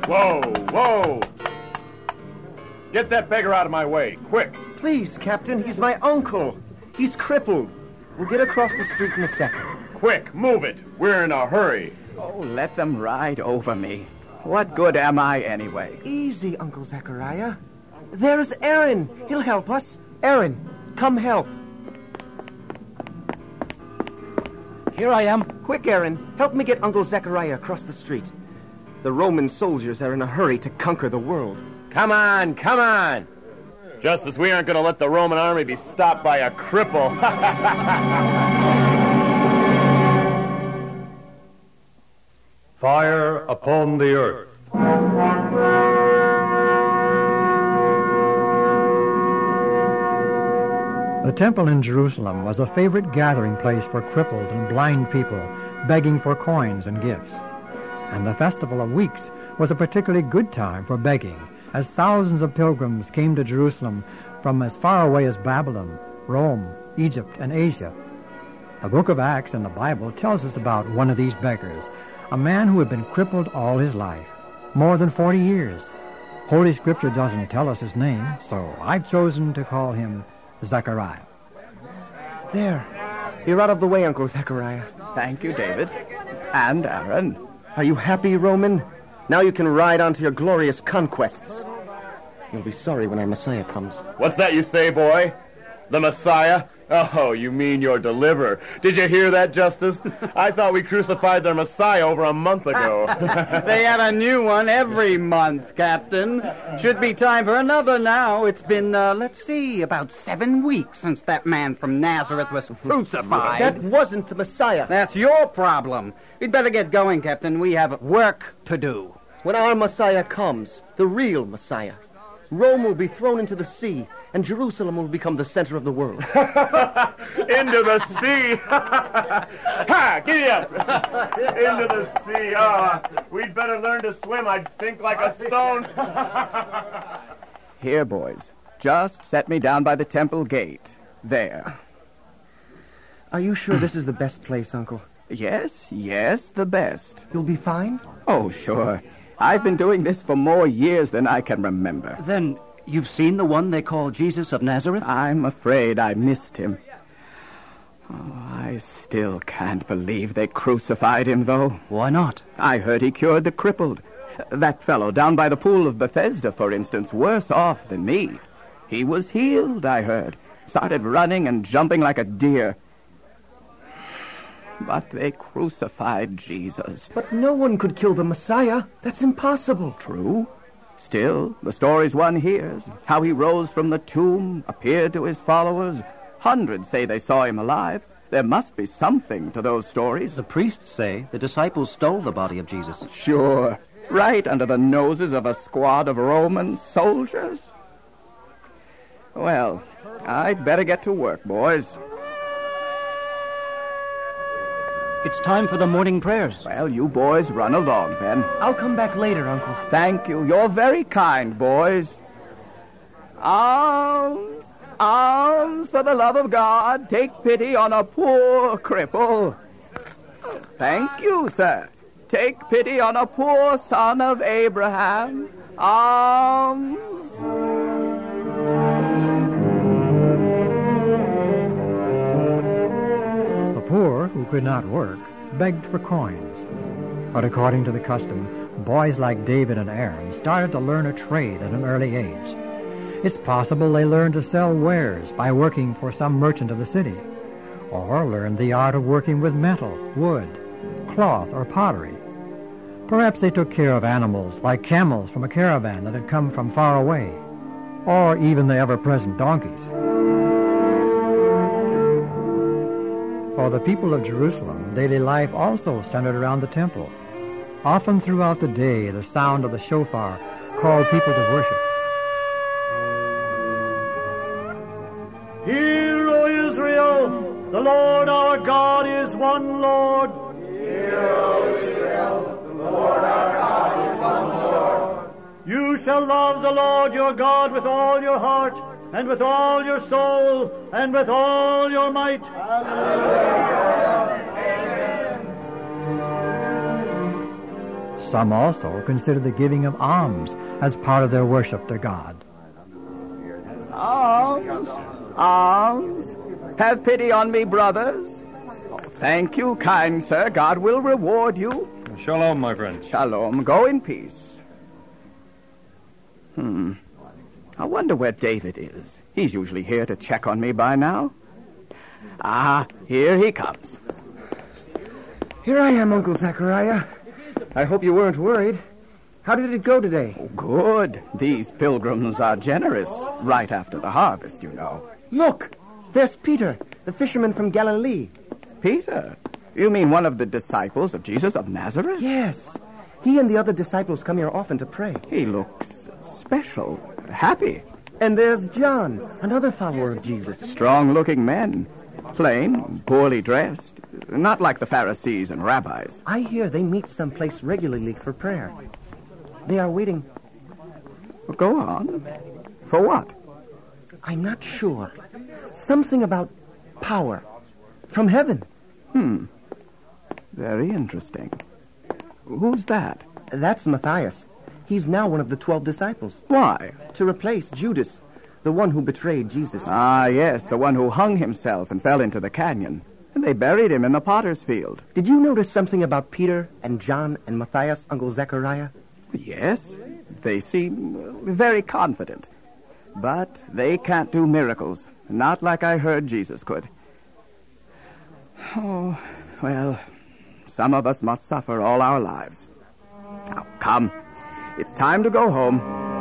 Whoa, whoa! Get that beggar out of my way, quick! Please, Captain, he's my uncle. He's crippled. We'll get across the street in a second. Quick, move it! We're in a hurry. Oh, let them ride over me. What good am I anyway? Easy, Uncle Zechariah. There's Aaron. He'll help us. Aaron, come help. Here I am. Quick, Aaron. Help me get Uncle Zechariah across the street. The Roman soldiers are in a hurry to conquer the world. Come on, come on! Justice, we aren't going to let the Roman army be stopped by a cripple. Fire upon the earth. The temple in Jerusalem was a favorite gathering place for crippled and blind people begging for coins and gifts. And the Festival of Weeks was a particularly good time for begging, as thousands of pilgrims came to Jerusalem from as far away as Babylon, Rome, Egypt, and Asia. The book of Acts in the Bible tells us about one of these beggars, a man who had been crippled all his life, more than 40 years. Holy Scripture doesn't tell us his name, so I've chosen to call him Zechariah. There. You're out of the way, Uncle Zechariah. Thank you, David. And Aaron. Are you happy, Roman? Now you can ride on to your glorious conquests. You'll be sorry when our Messiah comes. What's that you say, boy? The Messiah? Oh, you mean your deliverer. Did you hear that, Justice? I thought we crucified their Messiah over a month ago. They have a new one every month, Captain. Should be time for another now. It's been, about 7 weeks since that man from Nazareth was crucified. That wasn't the Messiah. That's your problem. We'd better get going, Captain. We have work to do. When our Messiah comes, the real Messiah, Rome will be thrown into the sea, and Jerusalem will become the center of the world. Into the sea! Ha! Giddy up! Into the sea! Oh, we'd better learn to swim. I'd sink like a stone. Here, boys. Just set me down by the temple gate. There. Are you sure this is the best place, Uncle? Yes, the best. You'll be fine? Oh, sure. I've been doing this for more years than I can remember. Then you've seen the one they call Jesus of Nazareth? I'm afraid I missed him. Oh, I still can't believe they crucified him, though. Why not? I heard he cured the crippled. That fellow down by the pool of Bethesda, for instance, worse off than me. He was healed, I heard. Started running and jumping like a deer. But they crucified Jesus. But no one could kill the Messiah. That's impossible. True. Still, the stories one hears, how he rose from the tomb, appeared to his followers. Hundreds say they saw him alive. There must be something to those stories. The priests say the disciples stole the body of Jesus. Sure. Right under the noses of a squad of Roman soldiers. Well, I'd better get to work, boys. It's time for the morning prayers. Well, you boys run along, then. I'll come back later, Uncle. Thank you. You're very kind, boys. Alms, alms, for the love of God, take pity on a poor cripple. Thank you, sir. Take pity on a poor son of Abraham. Alms. Poor, who could not work, begged for coins. But according to the custom, boys like David and Aaron started to learn a trade at an early age. It's possible they learned to sell wares by working for some merchant of the city, or learned the art of working with metal, wood, cloth, or pottery. Perhaps they took care of animals like camels from a caravan that had come from far away, or even the ever-present donkeys. For the people of Jerusalem, daily life also centered around the temple. Often throughout the day, the sound of the shofar called people to worship. Hear, O Israel, the Lord our God is one Lord. Hear, O Israel, the Lord our God is one Lord. You shall love the Lord your God with all your heart, and with all your soul, and with all your might. Some also consider the giving of alms as part of their worship to God. Alms, alms. Have pity on me, brothers. Oh, thank you, kind sir. God will reward you. Shalom, my friend. Shalom. Go in peace. I wonder where David is. He's usually here to check on me by now. Ah, here he comes. Here I am, Uncle Zechariah. I hope you weren't worried. How did it go today? Oh, good. These pilgrims are generous. Right after the harvest, you know. Look, there's Peter, the fisherman from Galilee. Peter? You mean one of the disciples of Jesus of Nazareth? Yes. He and the other disciples come here often to pray. He looks special, happy. And there's John, another follower of Jesus. Strong-looking men. Plain, poorly dressed. Not like the Pharisees and rabbis. I hear they meet someplace regularly for prayer. They are waiting. Well, go on. For what? I'm not sure. Something about power. From heaven. Very interesting. Who's that? That's Matthias. He's now one of the 12 disciples. Why? To replace Judas, the one who betrayed Jesus. Ah, yes, the one who hung himself and fell into the canyon. And they buried him in the potter's field. Did you notice something about Peter and John and Matthias, Uncle Zechariah? Yes, they seem very confident. But they can't do miracles. Not like I heard Jesus could. Oh, well, some of us must suffer all our lives. Now, come. It's time to go home.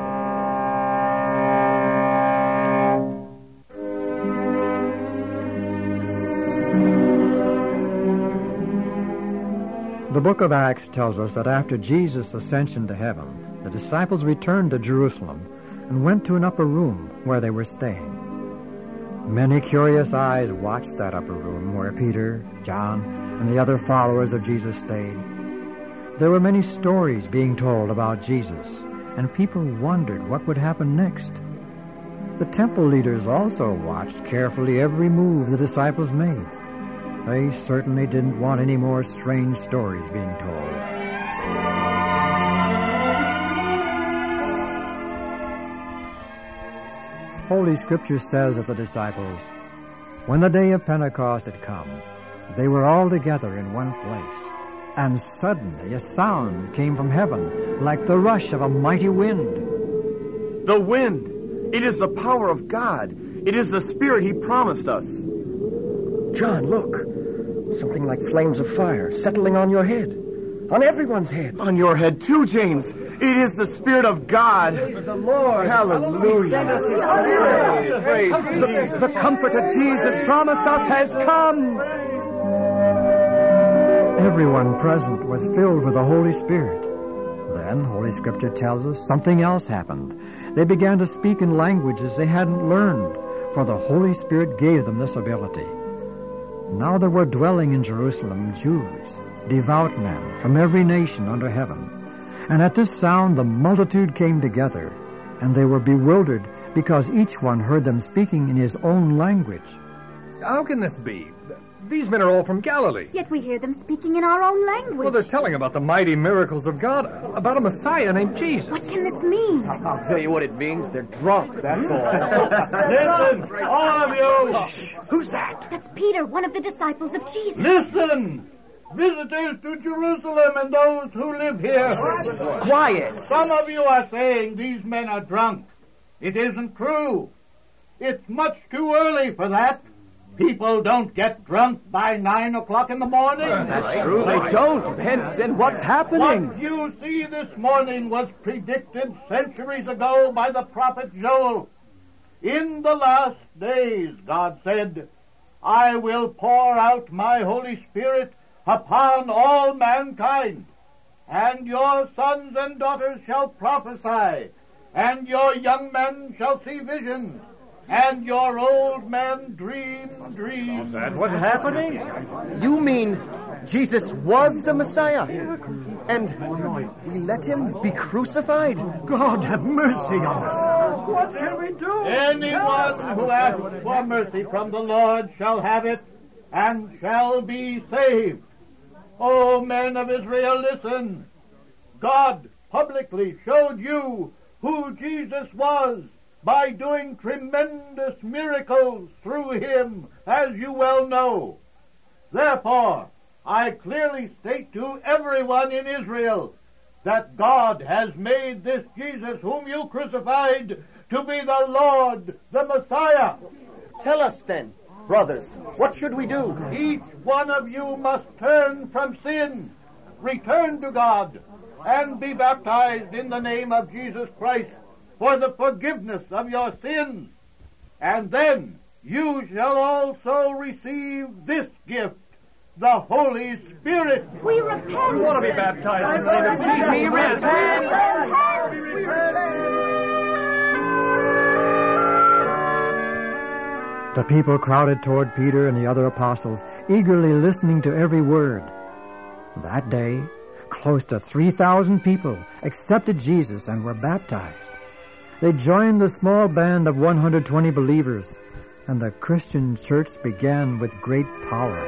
The book of Acts tells us that after Jesus' ascension to heaven, the disciples returned to Jerusalem and went to an upper room where they were staying. Many curious eyes watched that upper room where Peter, John, and the other followers of Jesus stayed. There were many stories being told about Jesus, and people wondered what would happen next. The temple leaders also watched carefully every move the disciples made. They certainly didn't want any more strange stories being told. Holy Scripture says of the disciples, when the day of Pentecost had come, they were all together in one place, and suddenly a sound came from heaven like the rush of a mighty wind. The wind. It is the power of God. It is the Spirit He promised us. John, look. Something like flames of fire settling on your head. On everyone's head. On your head too, James. It is the Spirit of God. The Lord. Hallelujah. Send us His Spirit. Praise The comforter Jesus promised us has come. Everyone present was filled with the Holy Spirit. Then, Holy Scripture tells us, something else happened. They began to speak in languages they hadn't learned, for the Holy Spirit gave them this ability. Now there were dwelling in Jerusalem Jews, devout men from every nation under heaven. And at this sound the multitude came together, and they were bewildered because each one heard them speaking in his own language. How can this be? These men are all from Galilee. Yet we hear them speaking in our own language. Well, they're telling about the mighty miracles of God, about a Messiah named Jesus. What can this mean? I'll tell you what it means. They're drunk, that's all. Listen, all of you. Shh. Who's that? That's Peter, one of the disciples of Jesus. Listen. Visitors to Jerusalem and those who live here. Quiet. Some of you are saying these men are drunk. It isn't true. It's much too early for that. People don't get drunk by 9 o'clock in the morning. That's true, they don't. Then what's happening? What you see this morning was predicted centuries ago by the prophet Joel. In the last days, God said, I will pour out my Holy Spirit upon all mankind, and your sons and daughters shall prophesy, and your young men shall see visions, and your old men dream dreams. That's what's happening? You mean Jesus was the Messiah? And we let him be crucified? God have mercy on us. What can we do? Anyone who asks for mercy from the Lord shall have it and shall be saved. O men of Israel, listen. God publicly showed you who Jesus was by doing tremendous miracles through him, as you well know. Therefore, I clearly state to everyone in Israel that God has made this Jesus whom you crucified to be the Lord, the Messiah. Tell us then, brothers, what should we do? Each one of you must turn from sin, return to God, and be baptized in the name of Jesus Christ for the forgiveness of your sins. And then you shall also receive this gift, the Holy Spirit. We repent. We want to be baptized in the name of Jesus. We repent. We repent. The people crowded toward Peter and the other apostles, eagerly listening to every word. That day, close to 3,000 people accepted Jesus and were baptized. They joined the small band of 120 believers, and the Christian church began with great power.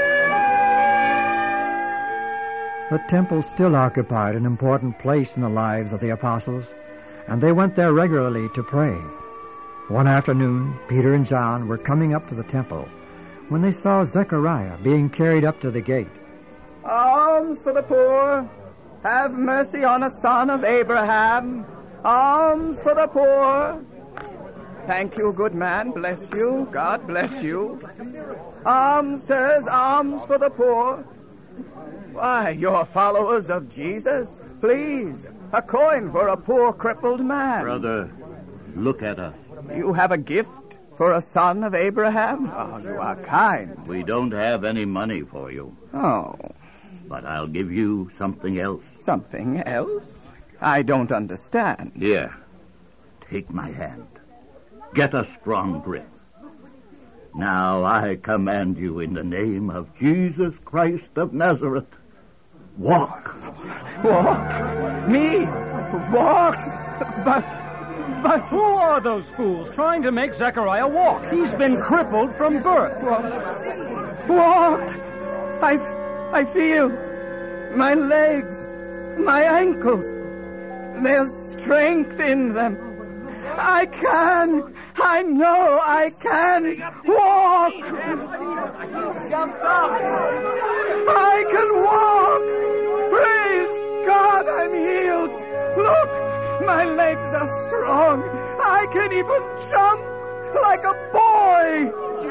The temple still occupied an important place in the lives of the apostles, and they went there regularly to pray. One afternoon, Peter and John were coming up to the temple when they saw Zechariah being carried up to the gate. Alms for the poor. Have mercy on us, son of Abraham. Alms for the poor. Thank you, good man. Bless you. God bless you. Alms, sirs, alms for the poor. Why, you're followers of Jesus. Please, a coin for a poor crippled man. Brother, look at us. You have a gift for a son of Abraham? Oh, you are kind. We don't have any money for you. Oh. But I'll give you something else. Something else? I don't understand. Here, take my hand. Get a strong grip. Now I command you in the name of Jesus Christ of Nazareth. Walk. Walk? Me? Walk? But who are those fools trying to make Zechariah walk? He's been crippled from birth. Walk! I feel my legs, my ankles. There's strength in them. I know I can walk. Jumped up. I can walk. Praise God, I'm healed. Look, my legs are strong. I can even jump like a boy.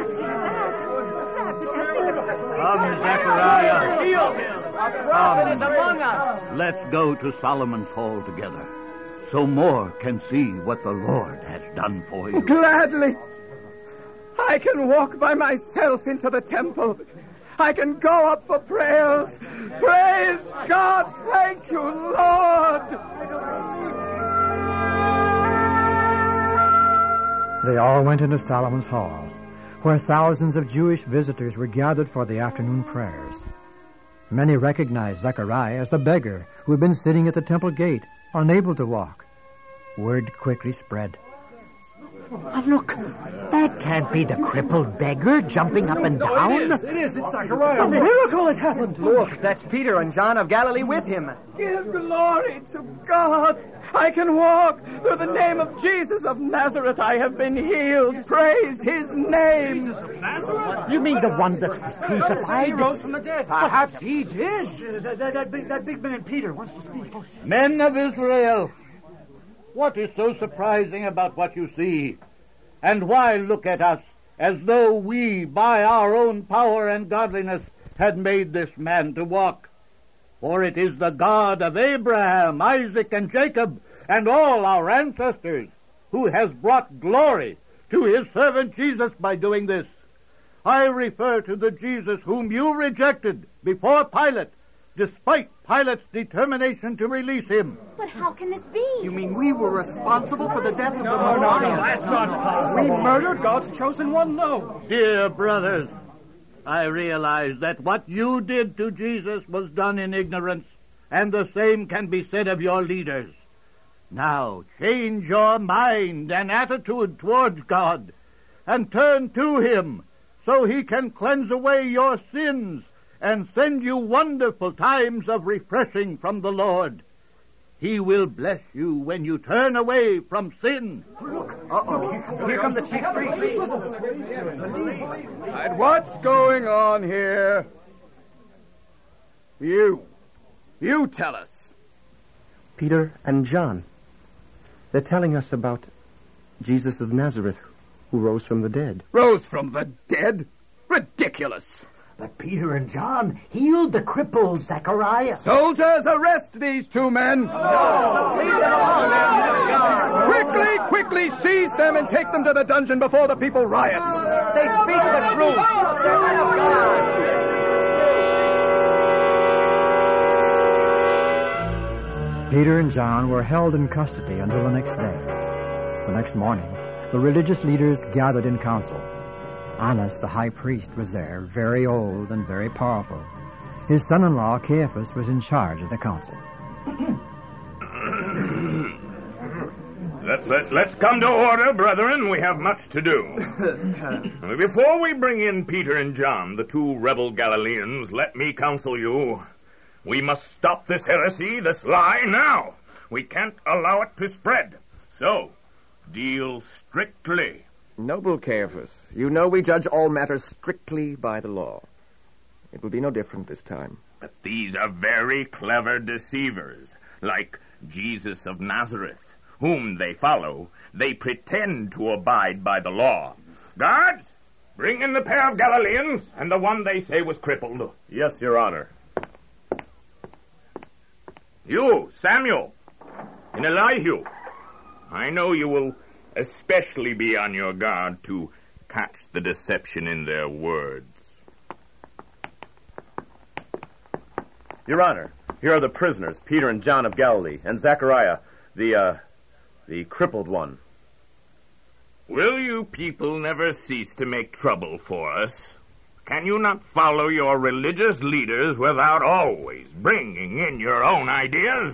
Come, Zechariah. Heal him. A prophet is among us. Let's go to Solomon's Hall together, so more can see what the Lord has done for you. Gladly. I can walk by myself into the temple. I can go up for prayers. Praise God. Thank you, Lord. They all went into Solomon's Hall, where thousands of Jewish visitors were gathered for the afternoon prayers. Many recognized Zechariah as the beggar who had been sitting at the temple gate, unable to walk. Word quickly spread. Oh, look, that can't be the crippled beggar jumping up and down. It is. It's Zechariah. A miracle has happened. Look, that's Peter and John of Galilee with him. Give glory to God. I can walk. Through the name of Jesus of Nazareth, I have been healed. Praise his name. Jesus of Nazareth? You mean the one that was crucified? He rose from the dead. Perhaps he did. That big man Peter wants to speak. Men of Israel, what is so surprising about what you see? And why look at us as though we, by our own power and godliness, had made this man to walk? For it is the God of Abraham, Isaac, and Jacob, and all our ancestors, who has brought glory to his servant Jesus by doing this. I refer to the Jesus whom you rejected before Pilate, despite Pilate's determination to release him. But how can this be? You mean we were responsible for the death of the No, Messiah? that's not possible. We murdered God's chosen one? No. Dear brothers, I realize that what you did to Jesus was done in ignorance, and the same can be said of your leaders. Now, change your mind and attitude towards God, and turn to him, so he can cleanse away your sins and send you wonderful times of refreshing from the Lord. He will bless you when you turn away from sin. Here come the chief priests. And what's going on here? You tell us. Peter and John. They're telling us about Jesus of Nazareth, who rose from the dead. Rose from the dead? Ridiculous. But Peter and John healed the crippled Zechariah. Soldiers, arrest these two men. Quickly seize them and take them to the dungeon before the people riot. They speak the truth. They're men of God. Peter and John were held in custody until the next day. The next morning, the religious leaders gathered in council. Annas, the high priest, was there, very old and very powerful. His son-in-law, Caiaphas, was in charge of the council. Let's come to order, brethren. We have much to do. Before we bring in Peter and John, the two rebel Galileans, let me counsel you. We must stop this heresy, this lie, now. We can't allow it to spread. So, deal strictly. Noble Caiaphas, you know we judge all matters strictly by the law. It will be no different this time. But these are very clever deceivers, like Jesus of Nazareth, whom they follow. They pretend to abide by the law. Guards, bring in the pair of Galileans and the one they say was crippled. Yes, Your Honor. You, Samuel, and Elihu, I know you will especially be on your guard to catch the deception in their words. Your Honor, here are the prisoners, Peter and John of Galilee, and Zechariah, the crippled one. Will you people never cease to make trouble for us? Can you not follow your religious leaders without always bringing in your own ideas?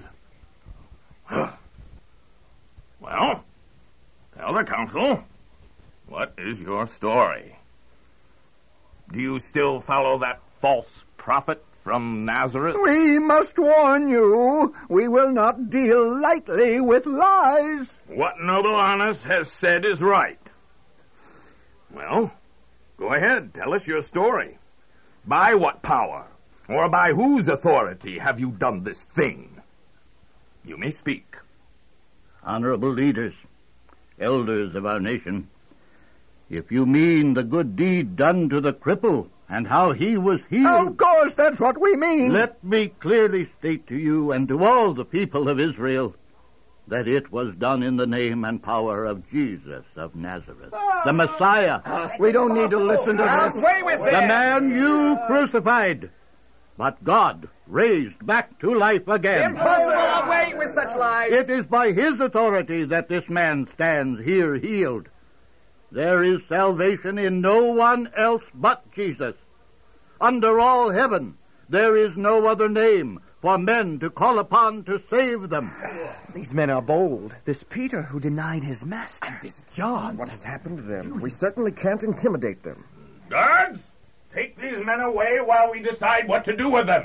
Well, tell the council, what is your story? Do you still follow that false prophet from Nazareth? We must warn you, we will not deal lightly with lies. What Noble Annas has said is right. Well, go ahead, tell us your story. By what power, or by whose authority have you done this thing? You may speak. Honorable leaders, elders of our nation, if you mean the good deed done to the cripple and how he was healed... Of course, that's what we mean. Let me clearly state to you and to all the people of Israel that it was done in the name and power of Jesus of Nazareth, the Messiah. We don't need to listen to this. Away with the man you crucified, but God raised back to life again. Impossible! Away with such lies! It is by his authority that this man stands here healed. There is salvation in no one else but Jesus. Under all heaven, there is no other name for men to call upon to save them. These men are bold. This Peter who denied his master. And this John. What has happened to them? We certainly can't intimidate them. Guards, take these men away while we decide what to do with them.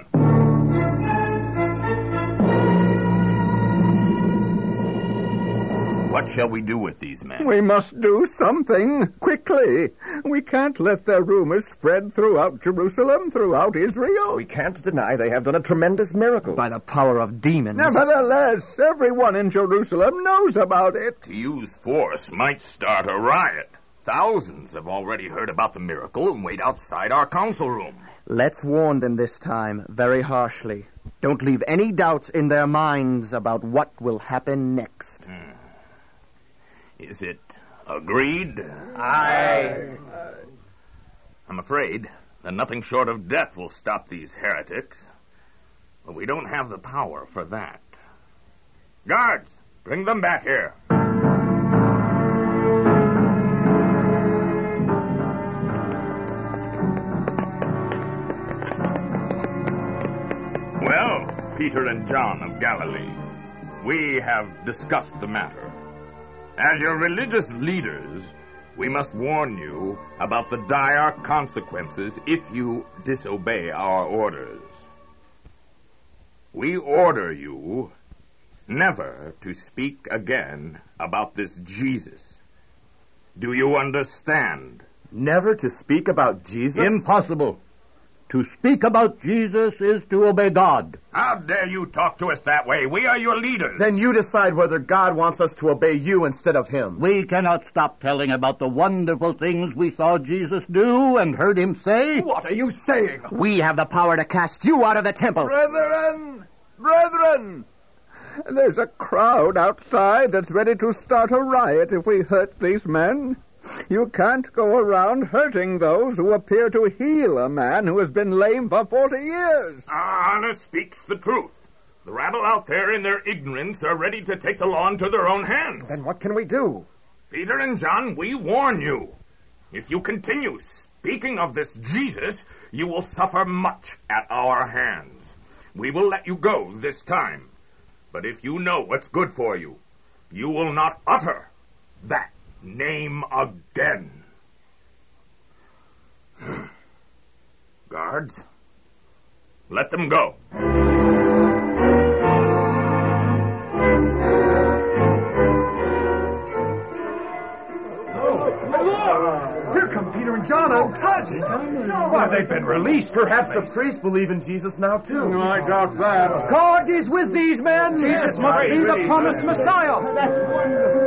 What shall we do with these men? We must do something quickly. We can't let their rumors spread throughout Jerusalem, throughout Israel. We can't deny they have done a tremendous miracle. By the power of demons. Nevertheless, everyone in Jerusalem knows about it. To use force might start a riot. Thousands have already heard about the miracle and wait outside our council room. Let's warn them this time very harshly. Don't leave any doubts in their minds about what will happen next. Is it agreed? Aye. I'm afraid that nothing short of death will stop these heretics. But we don't have the power for that. Guards, bring them back here. Well, Peter and John of Galilee, we have discussed the matter. As your religious leaders, we must warn you about the dire consequences if you disobey our orders. We order you never to speak again about this Jesus. Do you understand? Never to speak about Jesus? Impossible. To speak about Jesus is to obey God. How dare you talk to us that way? We are your leaders. Then you decide whether God wants us to obey you instead of him. We cannot stop telling about the wonderful things we saw Jesus do and heard him say. What are you saying? We have the power to cast you out of the temple. Brethren! There's a crowd outside that's ready to start a riot if we hurt these men. You can't go around hurting those who appear to heal a man who has been lame for 40 years. Anna speaks the truth. The rabble out there in their ignorance are ready to take the law into their own hands. Then what can we do? Peter and John, we warn you. If you continue speaking of this Jesus, you will suffer much at our hands. We will let you go this time. But if you know what's good for you, you will not utter that name again. Guards, let them go. Here come Peter and John untouched. Why, they've been released. Perhaps the priests believe in Jesus now, too. I doubt that. God is with these men. Jesus must be the promised Messiah. That's wonderful.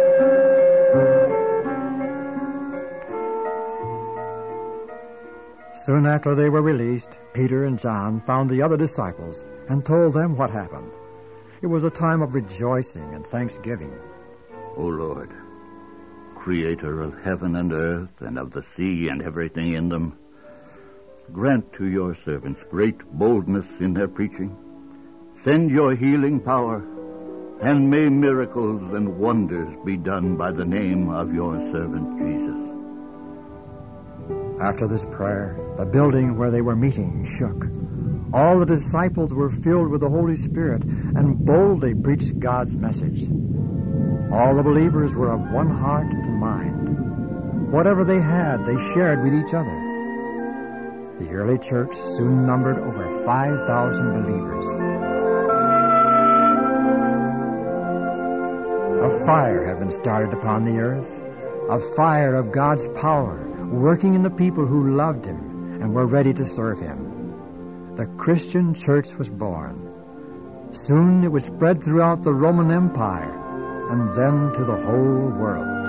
Soon after they were released, Peter and John found the other disciples and told them what happened. It was a time of rejoicing and thanksgiving. O Lord, creator of heaven and earth and of the sea and everything in them, grant to your servants great boldness in their preaching. Send your healing power, and may miracles and wonders be done by the name of your servant Jesus. After this prayer, the building where they were meeting shook. All the disciples were filled with the Holy Spirit and boldly preached God's message. All the believers were of one heart and mind. Whatever they had, they shared with each other. The early church soon numbered over 5,000 believers. A fire had been started upon the earth, a fire of God's power, working in the people who loved him and were ready to serve him. The Christian church was born. Soon it would spread throughout the Roman Empire and then to the whole world.